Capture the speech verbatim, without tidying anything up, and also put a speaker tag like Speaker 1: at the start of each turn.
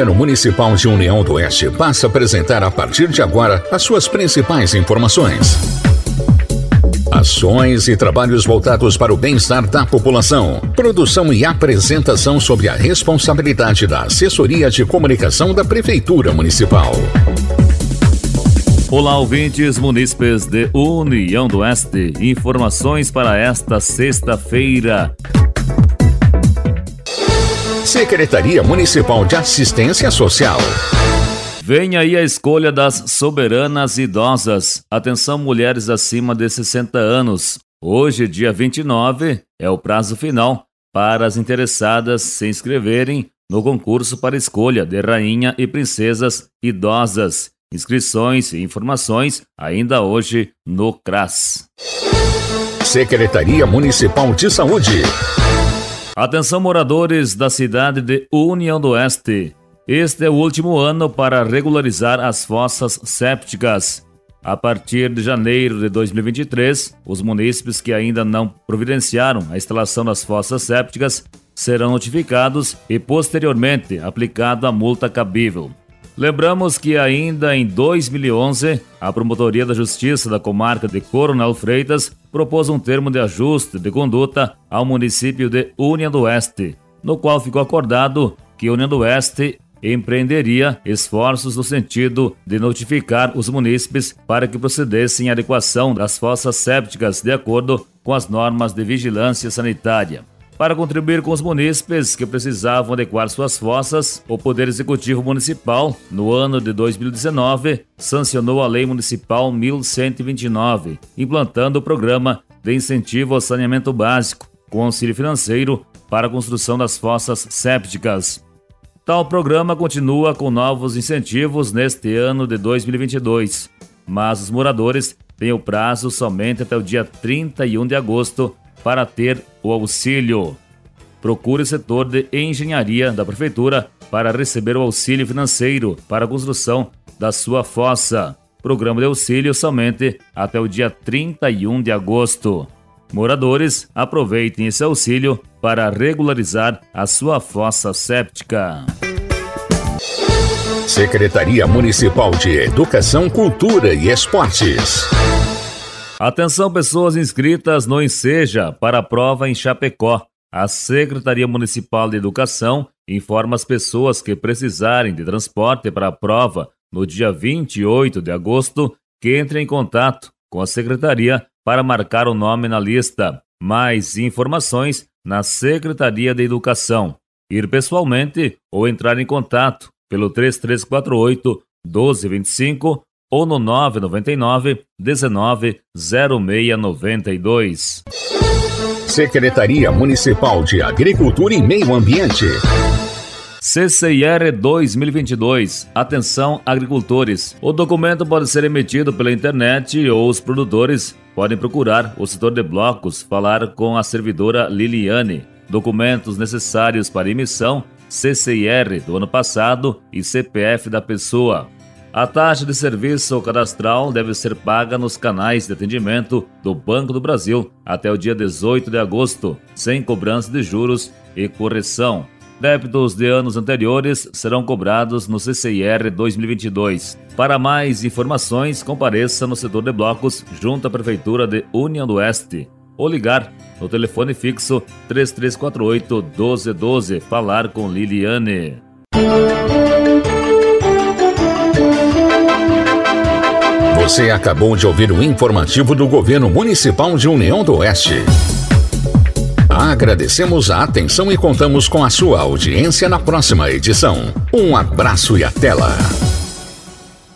Speaker 1: Governo Municipal de União do Oeste passa a apresentar a partir de agora as suas principais informações. Ações e trabalhos voltados para o bem-estar da população. Produção e apresentação sob a responsabilidade da Assessoria de Comunicação da Prefeitura Municipal.
Speaker 2: Olá, ouvintes munícipes de União do Oeste. Informações para esta sexta-feira.
Speaker 1: Secretaria Municipal de Assistência Social.
Speaker 2: Vem aí a escolha das soberanas idosas. Atenção, mulheres acima de sessenta anos. Hoje, dia vinte e nove, é o prazo final para as interessadas se inscreverem no concurso para escolha de rainha e princesas idosas. Inscrições e informações ainda hoje no C R A S.
Speaker 1: Secretaria Municipal de Saúde.
Speaker 2: Atenção, moradores da cidade de União do Oeste. Este é o último ano para regularizar as fossas sépticas. A partir de janeiro de dois mil e vinte e três, os munícipes que ainda não providenciaram a instalação das fossas sépticas serão notificados e posteriormente aplicada a multa cabível. Lembramos que ainda em dois mil e onze, a Promotoria da Justiça da Comarca de Coronel Freitas propôs um termo de ajuste de conduta ao município de União do Oeste, no qual ficou acordado que União do Oeste empreenderia esforços no sentido de notificar os munícipes para que procedessem à adequação das fossas sépticas de acordo com as normas de vigilância sanitária. Para contribuir com os munícipes que precisavam adequar suas fossas, o Poder Executivo Municipal, no ano de dois mil e dezenove, sancionou a Lei Municipal mil cento e vinte e nove, implantando o Programa de Incentivo ao Saneamento Básico, com auxílio financeiro para a construção das fossas sépticas. Tal programa continua com novos incentivos neste ano de dois mil e vinte e dois, mas os moradores têm o prazo somente até o dia trinta e um de agosto para ter o auxílio. Procure o setor de engenharia da Prefeitura para receber o auxílio financeiro para a construção da sua fossa. Programa de auxílio somente até o dia trinta e um de agosto. Moradores, aproveitem esse auxílio para regularizar a sua fossa séptica.
Speaker 1: Secretaria Municipal de Educação, Cultura e Esportes.
Speaker 2: Atenção, pessoas inscritas no Enseja para a prova em Chapecó. A Secretaria Municipal de Educação informa as pessoas que precisarem de transporte para a prova no dia vinte e oito de agosto que entrem em contato com a Secretaria para marcar o nome na lista. Mais informações na Secretaria de Educação. Ir pessoalmente ou entrar em contato pelo três três quatro oito, um dois dois cinco ou no nove nove nove, um nove zero seis nove dois.
Speaker 1: Secretaria Municipal de Agricultura e Meio Ambiente.
Speaker 2: C C I R dois mil e vinte e dois. Atenção, agricultores. O documento pode ser emitido pela internet ou os produtores podem procurar o setor de blocos, falar com a servidora Liliane. Documentos necessários para emissão, C C I R do ano passado e C P F da pessoa. A taxa de serviço cadastral deve ser paga nos canais de atendimento do Banco do Brasil até o dia dezoito de agosto, sem cobrança de juros e correção. Débitos de anos anteriores serão cobrados no C C I R dois mil e vinte e dois. Para mais informações, compareça no setor de blocos junto à Prefeitura de União do Oeste ou ligar no telefone fixo três três quatro oito, um dois um dois, falar com Liliane.
Speaker 1: Você acabou de ouvir o informativo do Governo Municipal de União do Oeste. Agradecemos a atenção e contamos com a sua audiência na próxima edição. Um abraço e até lá!